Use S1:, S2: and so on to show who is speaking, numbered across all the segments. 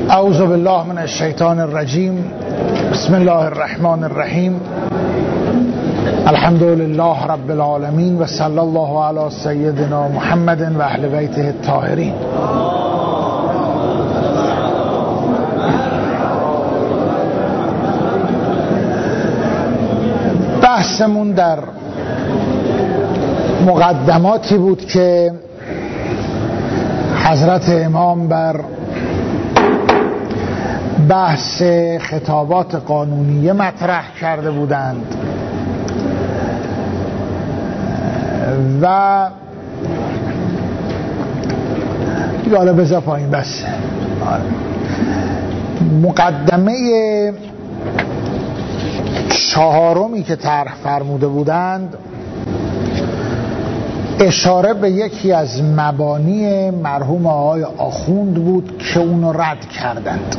S1: اعوذ بالله من الشیطان الرجیم. بسم الله الرحمن الرحیم. الحمد لله رب العالمین و صلی الله علی سیدنا محمد و اهل بیته الطاهرین. بحثمون در مقدماتی بود که حضرت امام بر بحث خطابات قانونیه مطرح کرده بودند و حالا بذار پایین بس. مقدمه چهارمی که طرح فرموده بودند اشاره به یکی از مبانی مرحوم آقای آخوند بود که اونو رد کردند.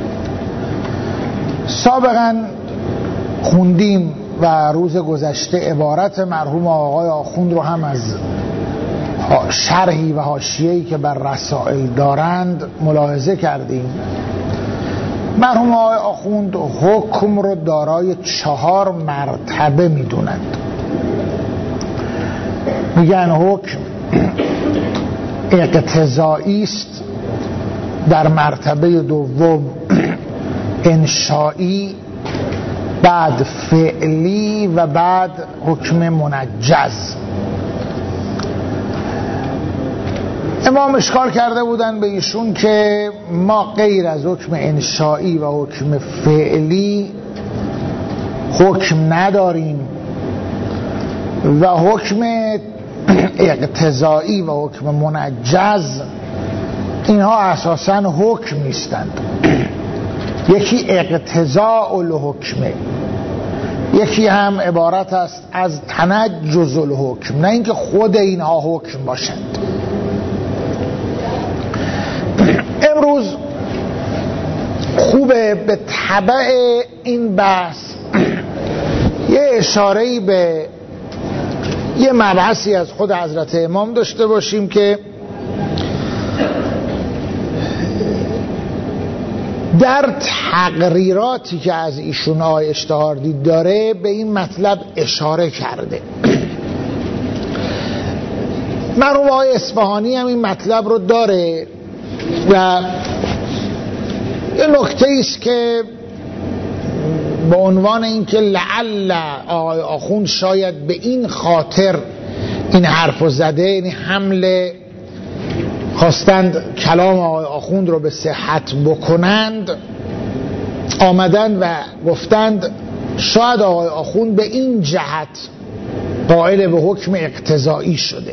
S1: سابقا خوندیم و روز گذشته عبارت مرحوم آقای آخوند رو هم از شرحی و حاشیه‌ای که بر رسائل دارند ملاحظه کردیم. مرحوم آقای آخوند حکم رو دارای 4 مرتبه میدونند. میگن حکم اقتضایی است، در مرتبه دوم انشائی، بعد فعلی و بعد حکم منجز. امام اشکال کرده بودن به ایشون که ما غیر از حکم انشائی و حکم فعلی حکم نداریم و حکم اقتضایی و حکم منجز اینها اساساً حکم نیستند. یکی اقتضاء الحکمه، یکی هم عبارت است از تنجز الحکم، نه اینکه خود اینها حکم باشند. امروز خوبه به تبع این بحث یه اشاره‌ای به یه مبحثی از خود حضرت امام داشته باشیم که در تقریراتی که از ایشون آقای اشتهاردی داره به این مطلب اشاره کرده. مرحوم آقای اصفهانی هم این مطلب رو داره و یه نکته ایست که به عنوان اینکه لعل آقای آخوند شاید به این خاطر این حرفو زده، یعنی حمله خواستند کلام آقای آخوند رو به صحت بکنند، آمدند و گفتند شاید آقای آخوند به این جهت قائل به حکم اقتضایی شده.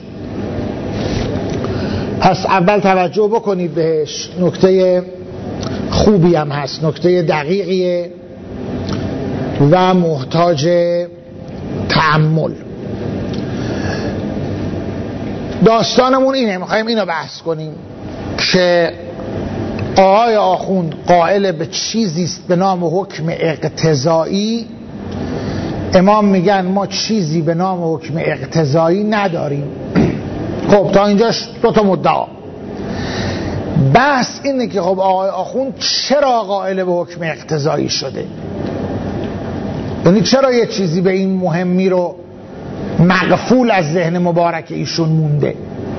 S1: پس اول توجه بکنید بهش، نکته خوبی هم هست، نکته دقیقیه و محتاج تأمل. داستانمون اینه، میخوایم اینو بحث کنیم که آقای آخوند قائل به چیزیست به نام حکم اقتضایی. امام میگن ما چیزی به نام حکم اقتضایی نداریم. خب تا اینجاش 2 مدعا. بحث اینه که خب آقای آخوند چرا قائل به حکم اقتضایی شده، یعنی چرا یه چیزی به این مهمی رو مغفول از ذهن مبارک ایشون مونده.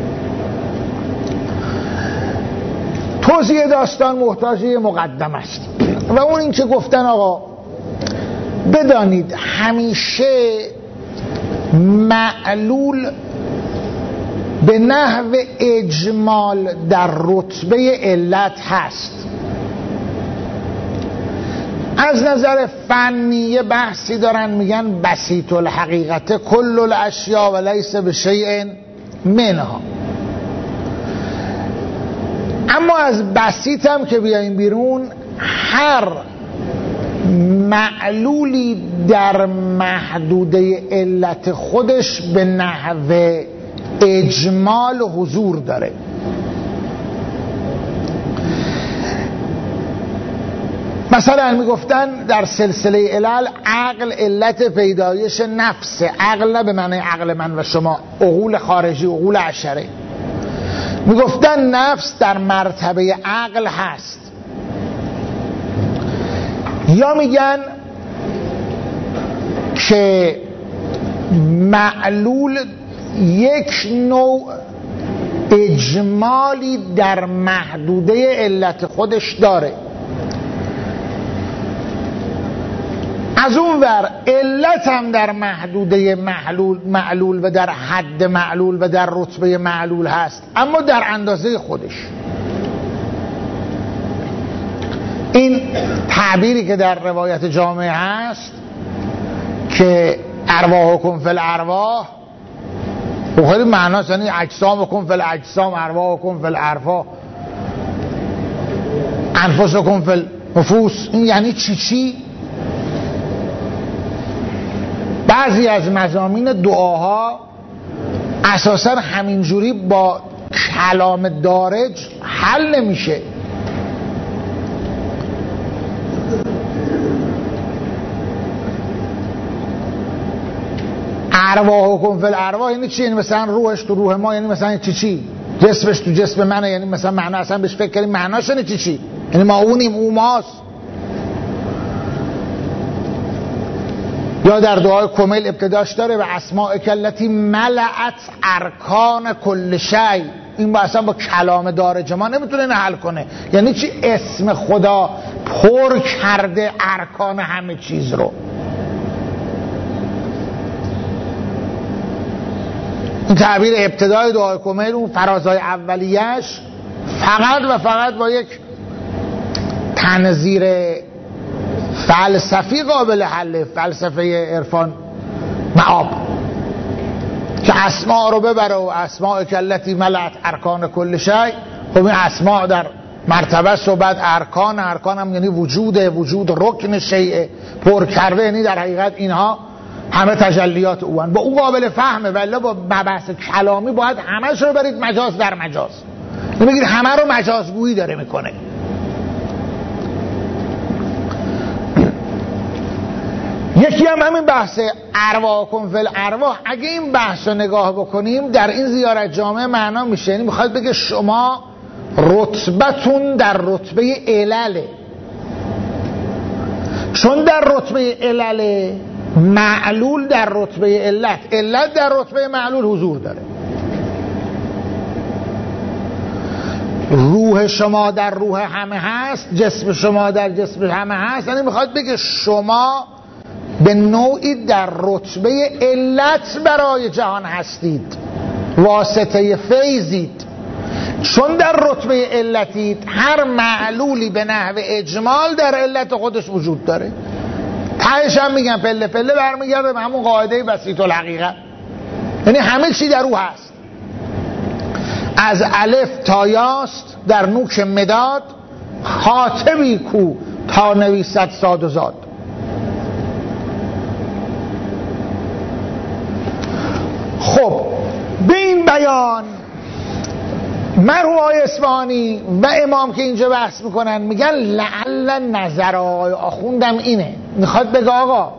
S1: توضیح داستان محتاج مقدمه است و اون این که گفتن آقا بدانید همیشه معلول به نحو اجمال در رتبه علت هست. از نظر فنی بحثی دارن، میگن بسیط الحقیقت کل الاشیاء و لیس بشیء منها. اما از بسیط هم که بیایم بیرون، هر معلولی در محدوده علت خودش به نحو اجمال حضور داره. مثلا میگفتن در سلسله علل عقل علت پیدایش نفس، عقل نه به معنی عقل من و شما، عقول خارجی، عقول عشره. میگفتن نفس در مرتبه عقل هست. یا میگن که معلول یک نوع اجمالی در محدوده علت خودش داره، از اون ور علت هم در محدوده معلول و در حد معلول و در رتبه معلول هست، اما در اندازه خودش. این تعبیری که در روایت جامعه هست که ارواحکم فی الارواح، خیلی معناست، یعنی اجسامکم فی الاجسام، ارواحکم فی الارواح، انفسکم فی النفوس. این یعنی چی؟ بعضی از مضامین دعاها اساسا همینجوری با کلام دارج حل نمیشه. ارواحکم فی الارواح یعنی چی؟ یعنی مثلا روحش تو روح ما، یعنی مثلا چی؟ جسمش تو جسم منه، یعنی مثلا معنا اصلا بهش فکر کنیم معناش اینه چی؟ یعنی ما اونیم، او ماست. یا در دعای کمیل ابتداش داره و اسماء التی ملأت ارکان کل شیء. این با اصلا با کلام دارج ما نمیتونه اینو حل کنه. یعنی چی؟ اسم خدا پر کرده ارکان همه چیز رو. این تعبیر ابتدای دعای کمیل، اون فرازهای اولیش فقط و فقط با یک تنظیر فلسفی قابل حل، فلسفه عرفان معاب، که اسماء رو ببره و اسماء التی ملأت ارکان کل شیء. خب این اسماء در مرتبه است و بعد ارکان هم یعنی وجود رکن شیء پر کرده، یعنی در حقیقت اینها همه تجلیات اوان. با اون قابل فهمه، ولی با مبحث کلامی باید همش رو برید مجاز در مجاز، نمیگید همه رو مجازگویی داره میکنه. یکی هم همین بحث ارواحکم فی الارواح. اگه این بحث رو نگاه بکنیم در این زیارت جامعه معنا میشه، یعنی میخواد بگه شما رتبتون در رتبه علله، چون در رتبه علله معلول در رتبه علت در رتبه معلول حضور داره. روح شما در روح همه هست، جسم شما در جسم همه هست. یعنی میخواد بگه شما به نوعی در رتبه علت برای جهان هستید، واسطه فیضید. چون در رتبه علتید، هر معلولی به نحو اجمال در علت خودش وجود داره. تهش هم میگن پله پله برمیگرده به همون قاعده بسیط الحقیقه، یعنی همه چی در او هست، از الف تا یاست در نوک مداد، خاطبی کو تا نویسد ساد و زاد. خب به این بیان مرحوم آقای اصفهانی و امام که اینجا بحث میکنن میگن لعل نظر آقای آخوندم اینه، میخواد بگه آقا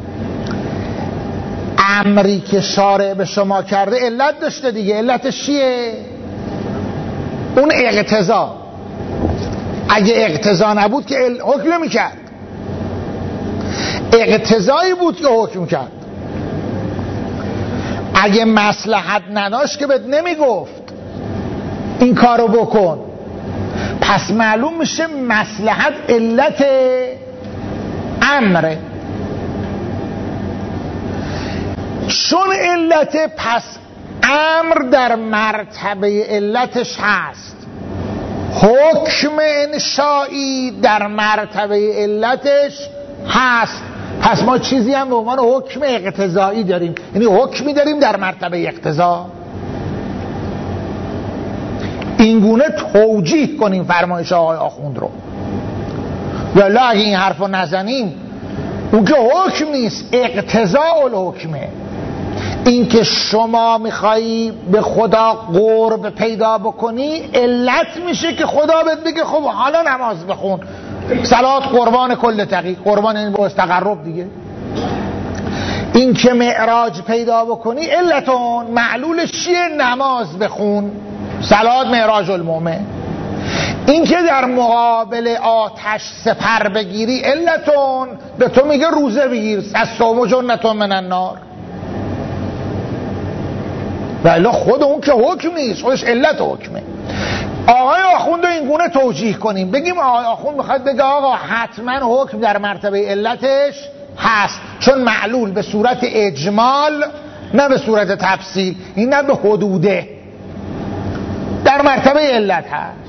S1: امری که شارع به شما کرده علت داشته دیگه. علتش چیه؟ اون اقتضا. اگه اقتضا نبود که حکم میکرد، اقتضایی بود که حکم کرد. اگه مصلحت نداشت که بهت نمیگفت این کارو بکن. پس معلوم میشه مصلحت علت امره. چون علت، پس امر در مرتبه علتش هست، حکم انشایی در مرتبه علتش هست. پس ما چیزی هم به عنوان حکم اقتضایی داریم، یعنی حکمی داریم در مرتبه اقتضا. اینگونه توجیه کنیم فرمایش آقای آخوند رو. یا اگه این حرف رو نزنیم، اون که حکم نیست، اقتضاء الحکمه. این که شما میخوایی به خدا قرب پیدا بکنی علت میشه که خدا بهت بگه خب حالا نماز بخون، صلات قربان کل تقی، قربان این باعث تقرب دیگه. این که معراج پیدا بکنی علتون، معلولش چیه؟ نماز بخون، صلات معراج المؤمن. این که در مقابل آتش سپر بگیری علتون، به تو میگه روزه بگیر، از صوم جنتون من النار. ولی خود اون که حکم نیست، خودش علت حکمه. آقای آخوند رو این گونه توجیه کنیم، بگیم آقای آخوند میخواد بگه آقا حتما حکم در مرتبه علتش هست، چون معلول به صورت اجمال نه به صورت تفصیل، این نه به حدوده، در مرتبه علت هست.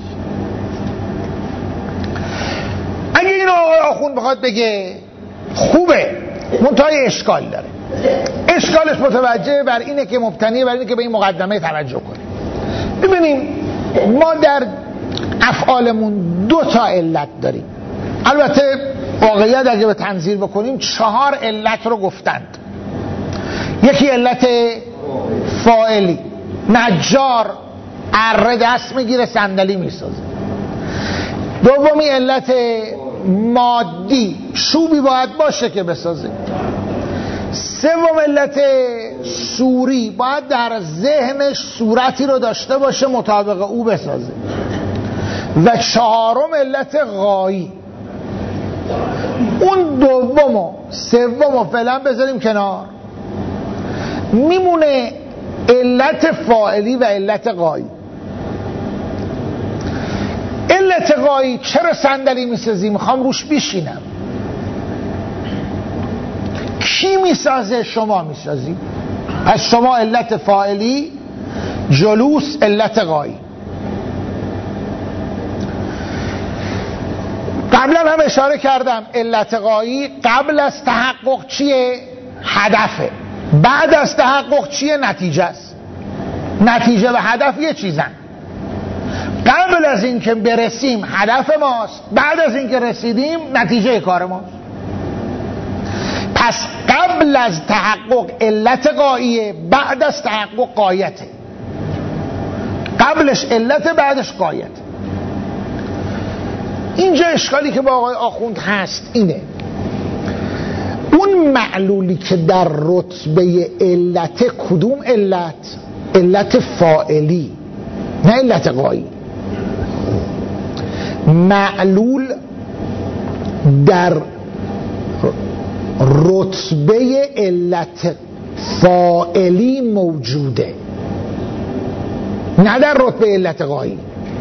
S1: اگه این آقای آخوند بخواد بگه خوبه، منتهای اشکال داره. اشکالش متوجه بر اینه که مبتنیه بر اینه که به این مقدمه توجه کنیم. ببینیم ما در افعالمون 2 علت داریم. البته واقعیت اگه به تنظیر بکنیم 4 علت رو گفتند. یکی علت فاعلی، نجار اره دست میگیره صندلی میسازه. دومی علت مادی، چوبی باید باشه که بسازه. سوم علت صوری، باید در ذهنش صورتی رو داشته باشه مطابق او بسازه. و 4م علت غایی. اون دوم و سوم و فعلا بذاریم کنار، میمونه علت فاعلی و علت غایی. علت غایی، چرا صندلی میسازی؟ میخوام روش بشینم. کی میسازه؟ شما میسازی. از شما علت فاعلی، جلوس علت غایی. قبلا هم اشاره کردم علت غایی قبل از تحقق چیه؟ هدفه. بعد از تحقق چیه؟ نتیجه است. نتیجه و هدف یه چیزن. قبل از این که برسیم هدف ماست، بعد از این که رسیدیم نتیجه کار ماست. پس قبل از تحقق علت غاییه، بعد از تحقق غایته. قبلش علت، بعدش غایت. اینجا اشکالی که با آقای آخوند هست اینه، اون معلولی که در رتبه علت، کدوم علت؟ علت فاعلی، نه علت غایی. معلول در رتبه علت فاعلی موجوده، نه در رتبه علت غایی.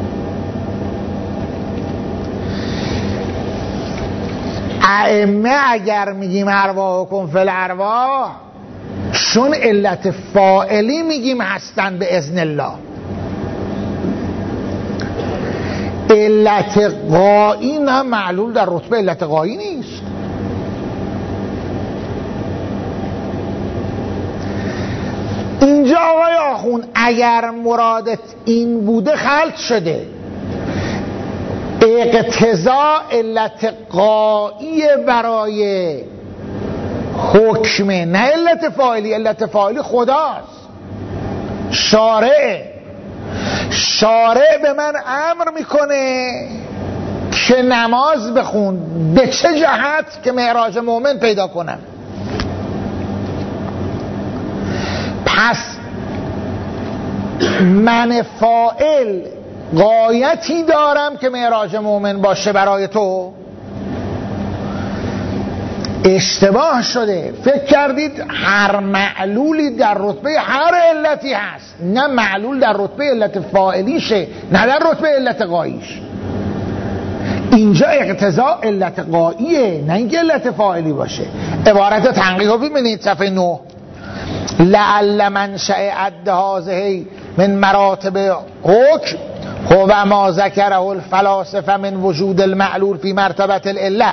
S1: ائمه اگر میگیم ارواحکم فی الارواح، چون علت فاعلی میگیم هستن به اذن الله. علت غایی نه، معلول در رتبه علت غایی نیست. اینجا آقای آخوند اگر مرادت این بوده خلط شده. اقتضا علت غایی برای حکمه، نه علت فاعلی. علت فاعلی خداست، شارع به من امر میکنه که نماز بخون. به چه جهت؟ که معراج مؤمن پیدا کنم. پس من فاعل غایتی دارم که معراج مؤمن باشه برای تو. اشتباه شده، فکر کردید هر معلولی در رتبه هر علتی هست. نه، معلول در رتبه علت فاعلیشه، نه در رتبه علت غاییش. اینجا اقتضا علت غاییه، نه اینکه علت فاعلی باشه. عبارت تنقیح رو ببینید صفحه 9. لعل منشأ عد هذه من مراتب حکم هو ما ذکره الفلاسفه من وجود المعلول فی مرتبه العله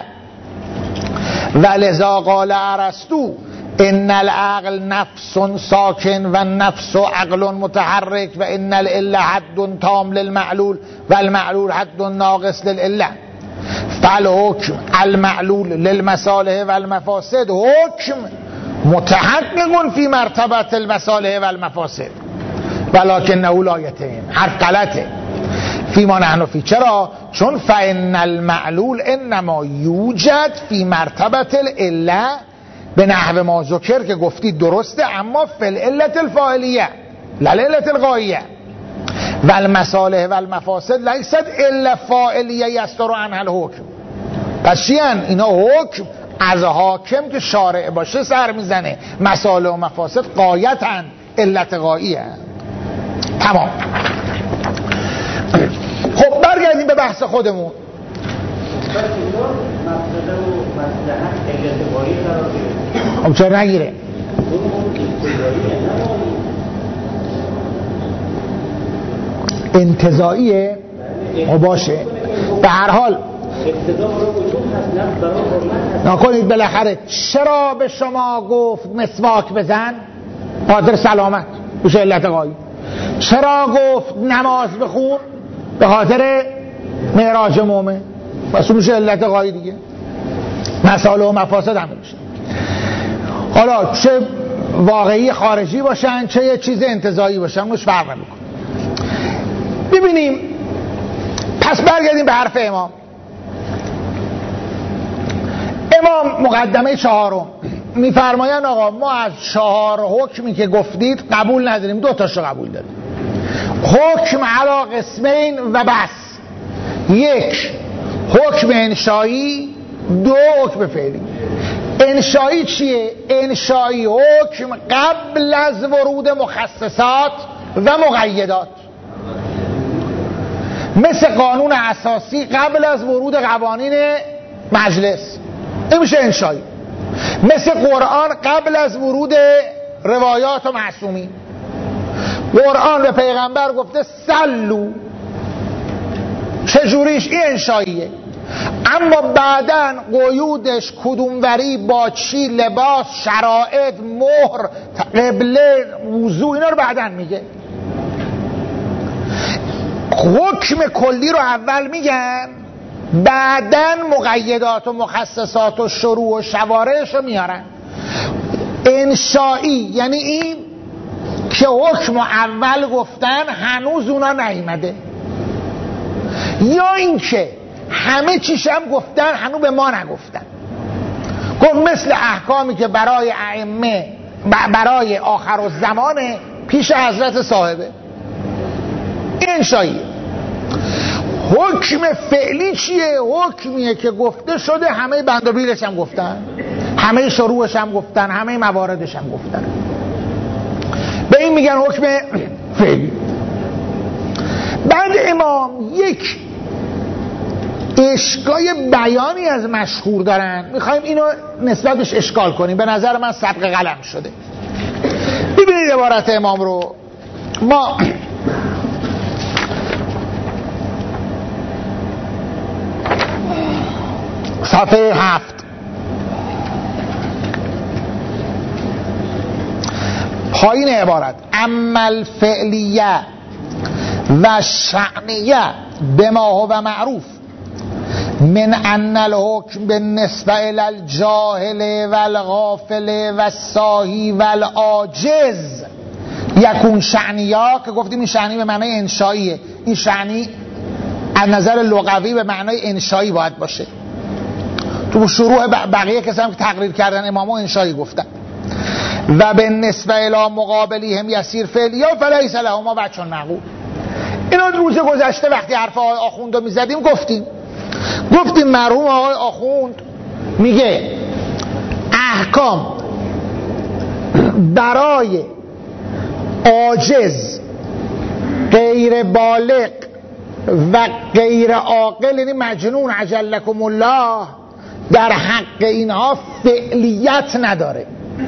S1: ولذا قال ارسطو ان العقل نفس ساکن و النفس عقل متحرک و ان العله حد تام للمعلول و المعلول حد ناقص للعله فالحکم المعلول للمصالح و المفاسد حکم متحقق فی مرتبه المصالح و المفاسد ولکنه لا یتم. حرف غلطه. فیما نحن فی. چرا؟ چون فان المعلول انما یوجد فی مرتبه العله به نحو ما ذکر که گفتید درسته، اما فی العلت الفاعلیه لا العلت الغاییه. و المصالح و المفاسد لیست الا فاعلیه یستر عنها الحکم. پس چیان اینا؟ حکم از حاکم که شارع باشه سر میزنه، مصالح و مفاسد غایتن، علت غایی هست. تمام. خب برگردیم به بحث خودمون. خب چرا نگیره؟ انتزاعیه؟ باشه. به هر حال نکنید بالاخره چرا به شما گفت مسواک بزن؟ خاطر سلامت، بشه علت غایی. چرا گفت نماز بخون؟ به خاطر معراج مومن، بس میشه علت غایی دیگه. مسائل و مفاسد هم میشه. حالا چه واقعی خارجی باشن چه یه چیز انتزاعی باشن مش فرق نمیکنه. ببینیم، پس برگردیم به حرف امام. امام مقدمه 4 میفرمایند آقا ما از 4 حکمی که گفتید قبول نداریم، 2 تاشو قبول داریم. حکم علی قسمین و بس. 1 حکم انشایی، 2 حکم فعلی. انشایی چیه؟ انشایی حکم قبل از ورود مخصصات و مقیدات، مثل قانون اساسی قبل از ورود قوانین مجلس، این میشه انشایی. مثل قرآن قبل از ورود روایات و معصومین. قرآن به پیغمبر گفته سلو، چجوریش؟ این انشاییه. اما بعدن قیودش کدوموری، با چی، لباس، شرایط، مهر، قبله، وضو، اینا رو بعدن میگه. حکم کلی رو اول میگن، بعدن مقیدات و مخصصات و شروع و شوارعش رو میارن. انشایی یعنی این که حکم اول گفتن هنوز اونا نیامده، یا اینکه همه چیش هم گفتن هنوز به ما نگفتن. گفت مثل احکامی که برای ائمه برای آخر الزمان پیش حضرت صاحبه، این انشاییه. حکم فعلی چیه؟ حکمیه که گفته شده، همه بند و بیلش هم گفتن، همه شروعش هم گفتن، همه مواردش هم گفتن، به این میگن حکم فعلی. بعد امام یک اشکای بیانی از مشهور دارن، میخوایم اینو نسبتش اشکال کنیم، به نظر من سبق قلم شده. ببینید عبارت امام رو. ما صفحه 7 پایین عبارت: اما الفعلیه و شأنیه بما هو معروف من ان الحکم بالنسبه الى الجاهل والغافل والساهی والعاجز یکون شأنیا، که گفتیم این شأنی به معنای انشاییه، این شأنی از نظر لغوی به معنای انشایی باید باشه. تو شروع بقیه کسایی که تقریر کردن امامو انشایی گفتن. و به نسبه الی مقابلی هم یسیر فعلیا فلیس لهما وجه معقول. اینا روز گذشته وقتی حرف آقای آخوند رو میزدیم گفتیم مرحوم آقای آخوند میگه احکام برای عاجز، غیر بالغ و غیر عاقل، یعنی مجنون عجلکم الله، در حق اینها فعلیت نداره.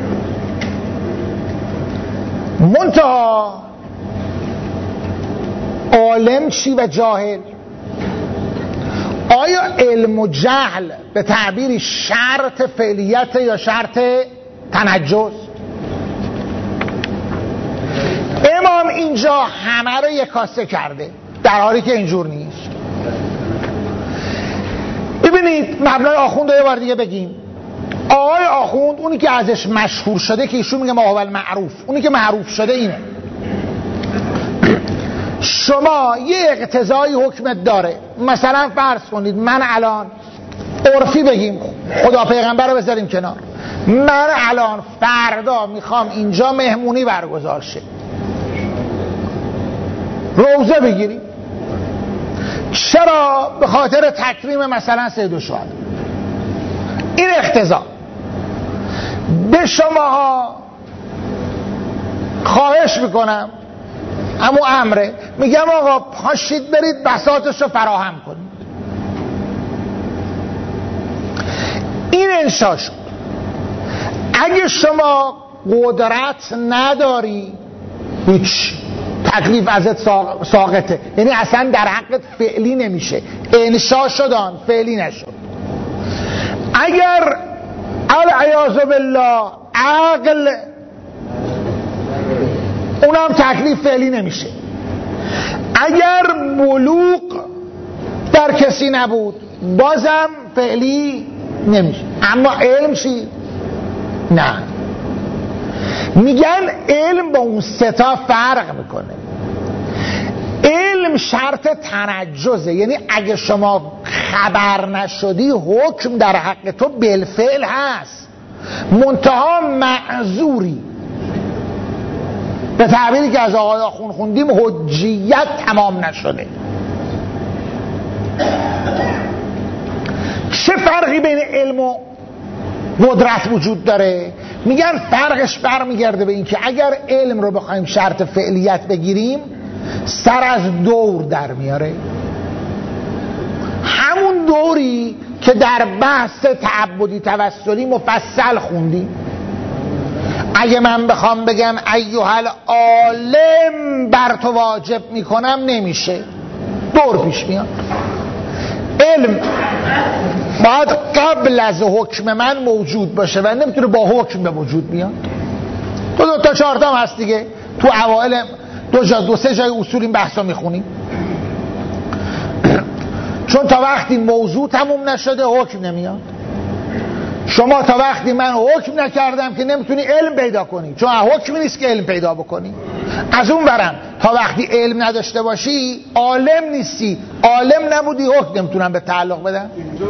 S1: منتها عالم چی و جاهل؟ آیا علم و جهل به تعبیری شرط فعلیت یا شرط تنجز؟ امام اینجا همه رو یک کاسه کرده، در حالی که اینجور نیست. ببینید مبنای آخوند رو یه بار دیگه بگیم. آقای آخوند اونی که ازش مشهور شده که ایشون میگه ما هو المعروف، اونی که معروف شده اینه. شما یه اقتضایی حکمت داره، مثلا فرض کنید من الان عرفی بگیم، خدا پیغمبر رو بذاریم کنار، من الان فردا میخوام اینجا مهمونی برگزار شه، روزه بگیریم. چرا؟ به خاطر تکریم مثلا سید الشهدا. این اقتضا. به شماها خواهش میکنم، اما امره، میگم آقا پاشید برید بساطش رو فراهم کنید. این انشا شد. اگه شما قدرت نداری هیچ، تکلیف ازت ساقطه، یعنی اصلا در حقت فعلی نمیشه، انشا شدان فعلی نشد. اگر العیاذ بالله عقل، اونم تکلیف فعلی نمیشه. اگر بلوغ در کسی نبود بازم فعلی نمیشه. اما علم چی؟ نه، میگن علم با اون ستا فرق میکنه. علم شرط تنجزه، یعنی اگه شما خبر نشدی حکم در حق تو بالفعل هست، منتها معذوری. به تعبیری که از آقای آخوند خوندیم حجیت تمام نشده. چه فرقی بین علم و قدرت وجود داره؟ میگن فرقش برمیگرده به این که اگر علم رو بخوایم شرط فعلیت بگیریم سر از دور در میاره، همون دوری که در بحث تعبدی توسلی مفصل خوندیم. اگه من بخوام بگم ایها العالم بر تو واجب میکنم نمیشه، دور پیش میاد. علم باید قبل از حکم من موجود باشه و نمیتونه با حکم به وجود بیاد. دو تا چهار تا هست دیگه، تو اوائل دو سه جای اصول این بحثا میخونیم. چون تا وقتی موضوع تموم نشده حکم نمیاد. شما تا وقتی من حکم نکردم که نمیتونی علم پیدا کنی، چون حکمی نیست که علم پیدا بکنی. از اون برم تا وقتی علم نداشته باشی عالم نیستی، عالم نبودی حکم نمیتونم به تعلق بدم.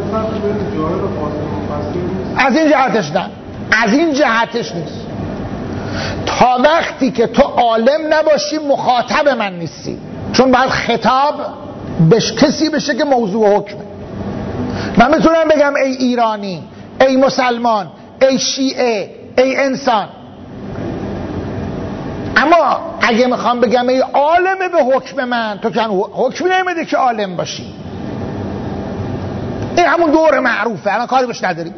S1: از این جهتش نه، از این جهتش نیست. تا وقتی که تو عالم نباشی مخاطب من نیستی، چون باید خطاب کسی بشه که موضوع حکمه. من میتونم بگم ای ایرانی، ای مسلمان، ای شیعه، ای انسان، اما اگه میخوام بگم ای عالمه به حکم من، تو که حکمی نمیده که عالم باشی. این همون دور معروفه، الان کاری بهش نداریم.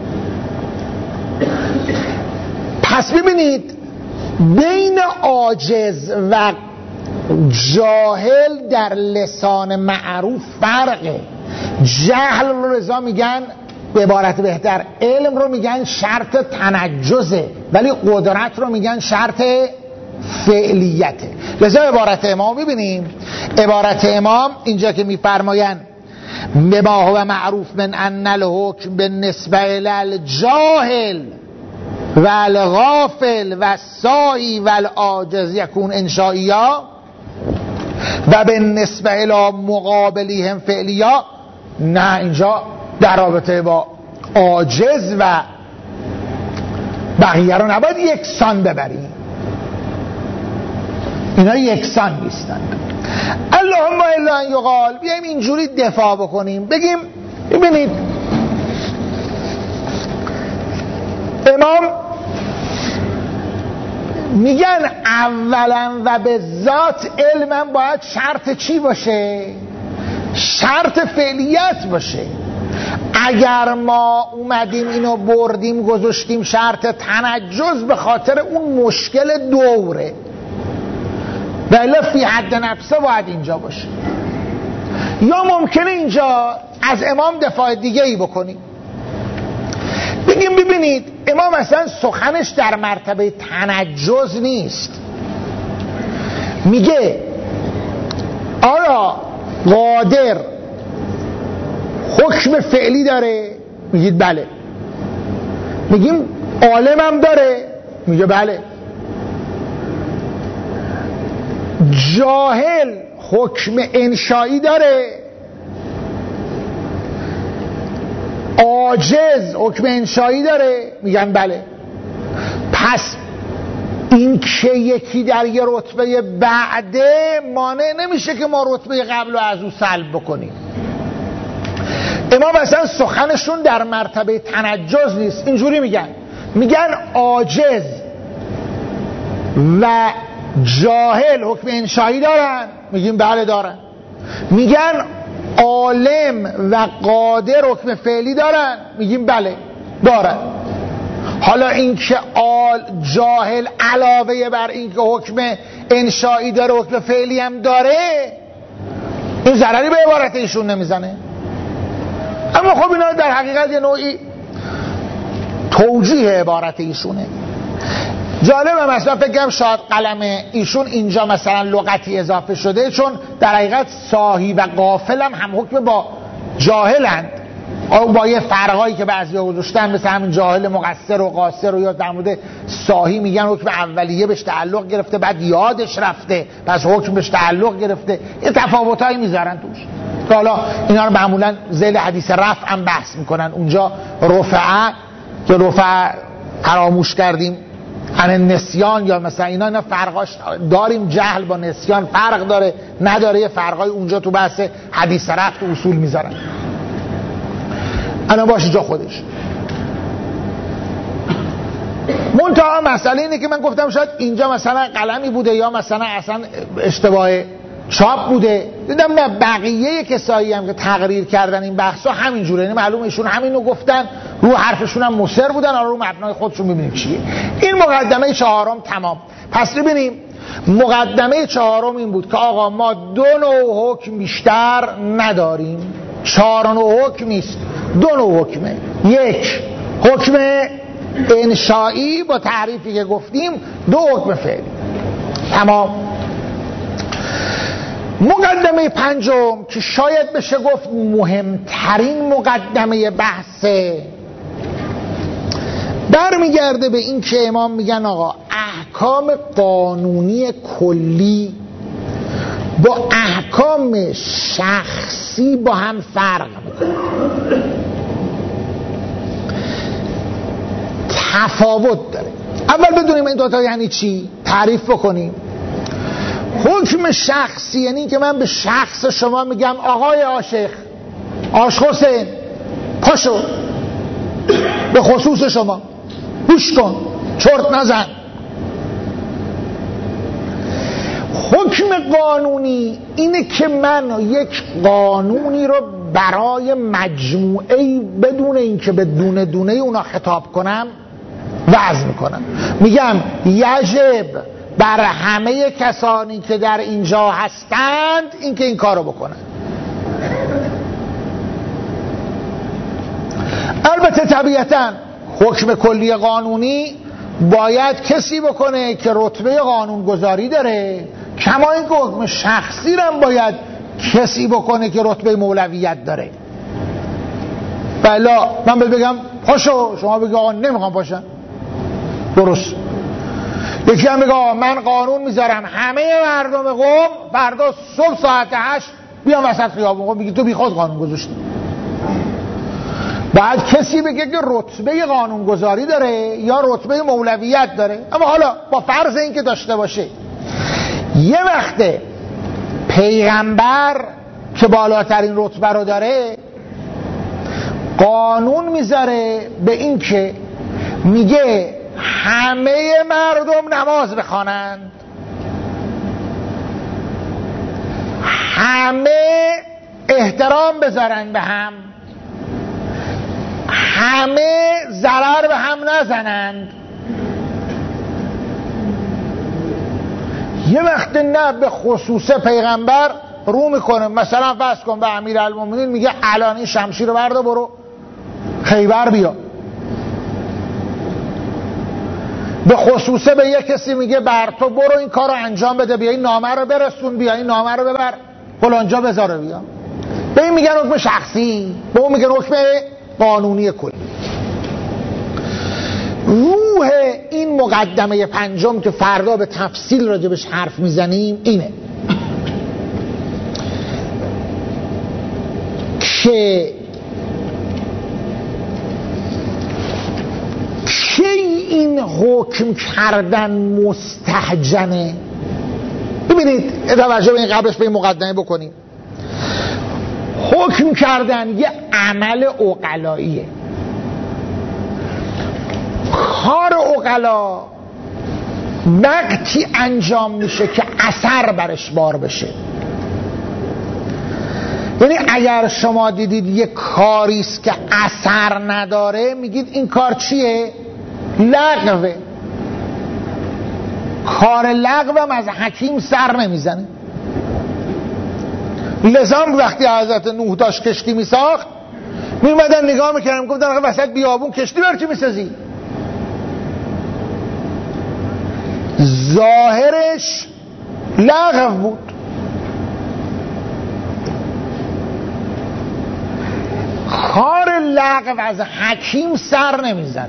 S1: پس ببینید بین عاجز و جاهل در لسان معروف فرقه. جهل رو رضا میگن، به عبارت بهتر علم رو میگن شرط تنجزه، ولی قدرت رو میگن شرط فعلیته. لذا عبارت امام ببینیم، عبارت امام اینجا که میفرماین بما هو معروف من ان الحکم بالنسبه للجاهل و الغافل و السائی و العاجز یکون انشائیا و بالنسبه الی مقابلیهم فعلیا. نه، اینجا در رابطه با عاجز و بقیه رو نباید یکسان ببریم، اینا یکسان نیستند. اللهم الا ان یقال، بیایم اینجوری دفاع بکنیم، بگیم ببینید امام میگن اولا و به ذات علمم باید شرط چی باشه؟ شرط فعلیت باشه. اگر ما اومدیم اینو بردیم گذاشتیم شرط تنجز، به خاطر اون مشکل دوره، ولی فی حد نفسه باید اینجا باشه. یا ممکنه اینجا از امام دفاع دیگه ای بکنیم، بگیم ببینید امام اصلا سخنش در مرتبه تنجز نیست. میگه آیا قادر حکم فعلی داره؟ میگید بله. میگیم عالم هم داره؟ میگه بله. جاهل حکم انشایی داره؟ عاجز حکم انشایی داره؟ میگن بله. پس این که یکی در یه رتبه بعده مانع نمیشه که ما رتبه قبل رو از او سلب بکنیم. امام اصلا سخنشون در مرتبه تنجز نیست. اینجوری میگن عاجز و جاهل حکم انشایی دارن؟ میگیم بله دارن. میگن عالم و قادر حکم فعلی دارن؟ میگیم بله دارن. حالا اینکه جاهل علاوه بر اینکه حکم انشایی داره حکم فعلی هم داره، این ضرری به عبارت ایشون نمیزنه. اما خب اینا در حقیقت یه نوعی توجیه عبارت ایشونه. جالبه مثلا فکر کنم شاید قلم ایشون اینجا مثلا لغتی اضافه شده، چون در حقیقت ساهی و غافل هم حکم با جاهلند، او با یه فرقایی که بعضیا گذاشتن، مثل همین جاهل مقصر و قاصر، و یا در مورد ساهی میگن حکم اولیه بهش تعلق گرفته بعد یادش رفته پس حکم بهش تعلق گرفته. یه تفاوتایی میذارن توش که حالا اینا رو معمولا ذیل حدیث رفع هم بحث میکنن. اونجا رفعه که رفع فراموش کردیم عن نسیان یا مثلا اینا فرقاش داریم، جهل با نسیان فرق داره نداره، یه فرقای اونجا تو بحث حدیث رفع تو اصول میذارن. انا باشه جا خودش. منتها مسئله اینه که من گفتم شاید اینجا مثلا قلمی بوده یا مثلا اصلا اشتباه چاپ بوده. دیدم نه، بقیه کسایی هم که تقریر کردن این بحثا همین جوره، یعنی معلومه ایشون همینو گفتن، رو حرفشون هم مصر بودن، حالا رو مبنای خودشون ببینیم چیه. این مقدمه چهارم تمام. پس ببینیم مقدمه چهارم این بود که آقا ما 2 نوع حکم بیشتر نداریم، 4 نوع حکم نیست، 2 نوع حکمه. یک حکم انشایی با تعریفی که گفتیم، 2 حکم فعلی. تمام. مقدمه پنجم که شاید بشه گفت مهمترین مقدمه بحثه، برمیگرده به این که امام میگن آقا احکام قانونی کلی با احکام شخصی با هم فرق میکنه، تفاوت داره. اول بدونیم این دوتا یعنی چی، تعریف بکنیم. حکم شخصی یعنی که من به شخص شما میگم آقای عاشق، عاشق حسین، پاشو، به خصوص شما گوش کن، چرت نزن. حکم قانونی اینه که من یک قانونی رو برای مجموعه بدون اینکه به دونه دونه اونا خطاب کنم وضع میکنم. میگم یجب بر همه کسانی که در اینجا هستند اینکه این کارو بکنن. البته طبیعتاً حکم کلی قانونی باید کسی بکنه که رتبه قانونگذاری داره، کما اینکه حکم شخصی هم باید کسی بکنه که رتبه مولویت داره. بلا من بگم پاشو، شما بگی آقا نمیخوام پاشم، درست. یکی هم بگه من قانون میذارم همه مردم قم فردا صبح ساعت 8 بیان وسط خیابون قم، میگی تو بی خود قانون گذاشتی. بعد کسی بگه که رتبه قانونگذاری داره یا رتبه مولویت داره. اما حالا با فرض این که داشته باشه، یه وقته پیغمبر که بالاترین رتبه رو داره قانون میذاره به این که میگه همه مردم نماز بخوانند، همه احترام بذارن به هم، همه ضرر به هم نزنند. یه وقت نه به خصوص پیغمبر رو میکنه، مثلا فرض کن به امیرالمومنین میگه الان این شمشیر رو بردا برو خیبر بیا. به خصوصه به یک کسی میگه بر تو برو این کار رو انجام بده، بیا این نامه رو برسون، بیا این نامه رو ببر فلانجا بذاره بیا. به این میگن حکم شخصی، به اون میگن حکم قانونی کلی. روح این مقدمه پنجم که فردا به تفصیل راجبش حرف میزنیم اینه که این حکم کردن مستهجنه. ببینید توجه به این، قبلش به این مقدمه بکنیم. حکم کردن یه عمل عقلاییه. کار عقلا وقتی انجام میشه که اثر برش بار بشه. یعنی اگر شما دیدید یه کاریست که اثر نداره، میگید این کار چیه؟ لغوه. کار لغوم از حکیم سر نمیزنه. لذا وقتی حضرت نوح داشت کشتی میساخت، میمدن نگاه میکردن، گفتن آقا وسط بیابون کشتی بر چی میسازی؟ ظاهرش لغو بود. کار لغو از حکیم سر نمیزنه.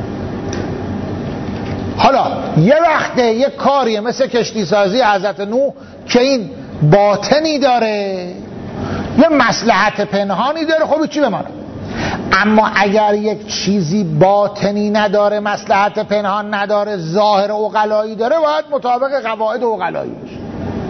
S1: حالا یه وقته یه کاریه مثل کشتی سازی حضرت نوح که این باطنی داره، یه مصلحت پنهانی داره، خب چی بمانه. اما اگر یک چیزی باطنی نداره، مصلحت پنهان نداره، ظاهر عقلایی داره، باید مطابق قواعد عقلایی بشه.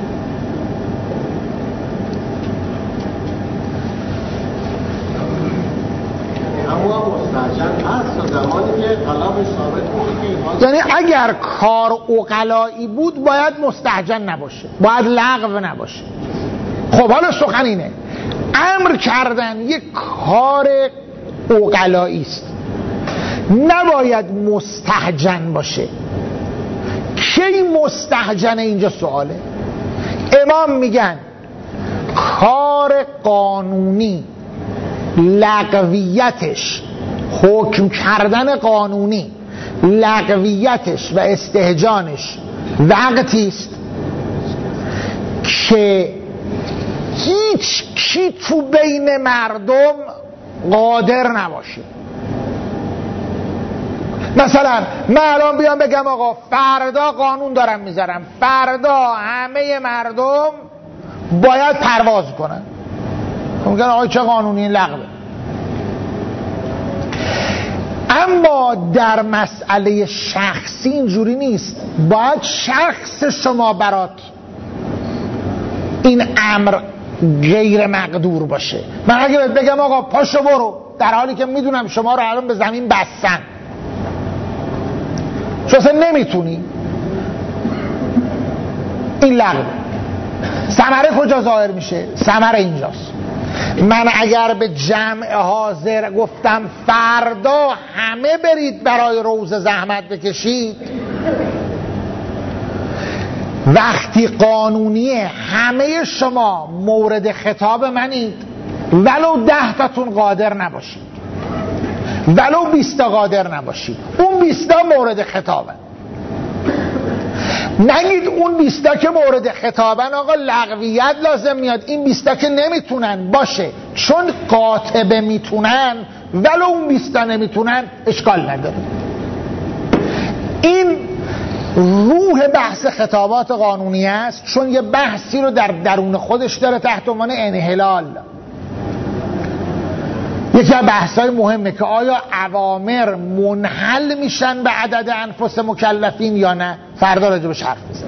S1: یعنی اگر کار عقلایی بود باید مستهجن نباشه، باید لغو نباشه. خب حالا سخن اینه، امر کردن یک کار عقلایی است، نباید مستهجن باشه. کی مستهجنه؟ اینجا سواله. امام میگن کار قانونی لغویتش، حکم کردن قانونی لغویتش و استهجانش وقتی است که هیچ کی تو بین مردم قادر نباشه. مثلا من الان بیام بگم آقا فردا قانون دارم میذارم، فردا همه مردم باید پرواز کنن، میگن آقا چه قانونی؟ این لغوه. اما در مسئله شخصی اینجوری نیست. باید شخص شما برات این امر غیر مقدور باشه. من اگه بهت بگم آقا پاشو برو، در حالی که میدونم شما رو الان به زمین بستن، چون اصلا نمیتونی، این لغوه. ثمره کجا ظاهر میشه؟ ثمره اینجاست. من اگر به جمع حاضر گفتم فردا همه برید برای روزه زحمت بکشید، وقتی قانونیه همه شما مورد خطاب منید، ولو 10 تاتون قادر نباشید، ولو 20 تا قادر نباشید، اون 20 تا مورد خطابن. نگید اون 20 تا که مورد خطابن آقا لغویت لازم میاد، این 20 تا که نمیتونن. باشه، چون قاطبه میتونن ولو اون 20 تا نمیتونن، اشکال نداره. این روح بحث خطابات قانونی است، چون یه بحثی رو در درون خودش داره تحت عنوان انحلال. یکی از بحث‌های مهمه که آیا اوامر منحل میشن به عدد انفس مکلفین یا نه. فردا راجبش حرف بزنیم.